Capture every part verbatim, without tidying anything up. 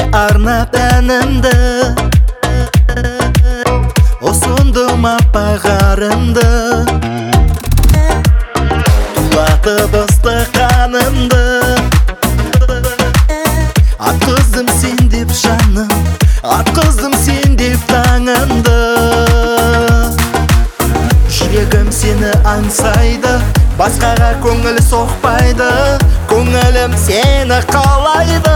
arnap әнімді, ұсындым аппағарымды, тулатып ыстық қанымды. Атқыздым сен деп жаным, атқыздым сен деп таңымды. Жүрегім сені аңсайды, басқаға көңіл соқпайды, көңілім сені қалайды.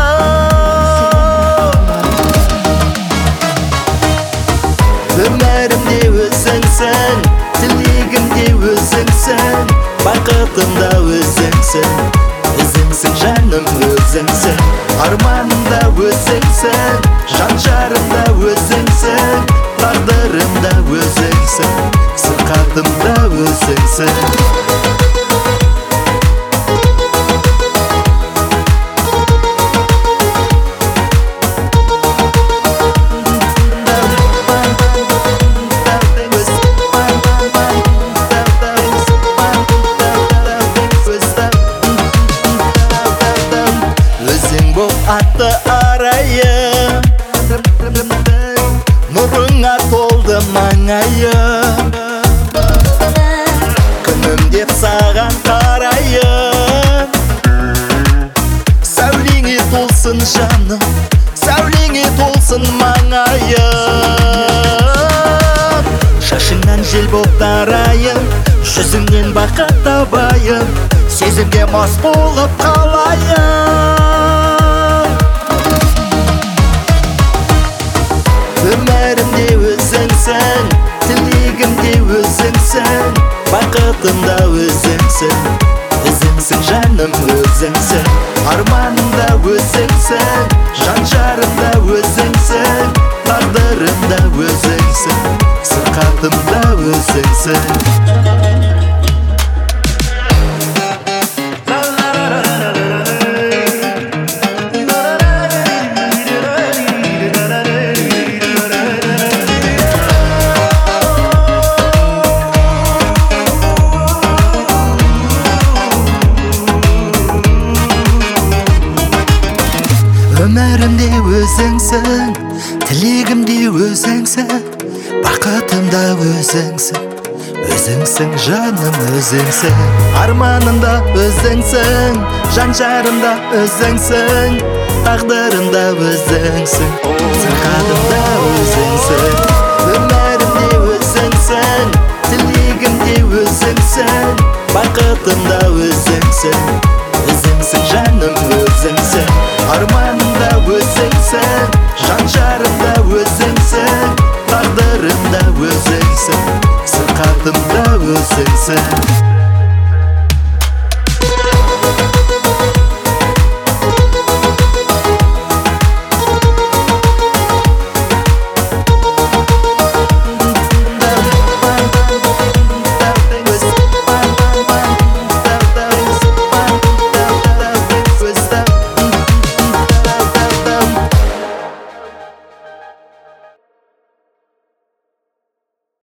Өмірімде өзіңсің, тілегімде өзіңсің, бақытымда өзіңсің, өзіңсің жаным өзіңсің, арманымда өзіңсің, жан жарымда өзіңсің, тағдырымда өзіңсің, сырқатымда өзіңсің. Атты арайым, нұрыңа толды маңайым, күнім деп саған қарайым. Сәулеңе толсын жаным, сәулеңе толсын маңайым. Шашыңнан жел боп тарайым, жүзіңнен бақыт табайым, сезімге мас болып қалайым. Өмірімде өзіңсің, тілегімде өзіңсің, бақытымда өзіңсің, өзіңсің жаным өзіңсің, арманымда өзіңсің, жан жарымда өзіңсің, тағдырымда өзіңсің, сырқатымда өзіңсің. Өмірімде өзіңсің, тілегімде өзіңсің, бақытымда өзіңсің, өзіңсің жаным өзіңсің, арманымда өзіңсің, жан жарымда өзіңсің, тағдырымда өзіңсің, сырқатымда өзіңсің. Өмірімде өзіңсің, тілегімде өзіңсің, бақытымда өзіңсің, өзіңсің жаным өзіңсің, арманымда өзіңсің, жан жарымда өзіңсің, тағдырымда өзіңсің, сырқатымда өзіңсің.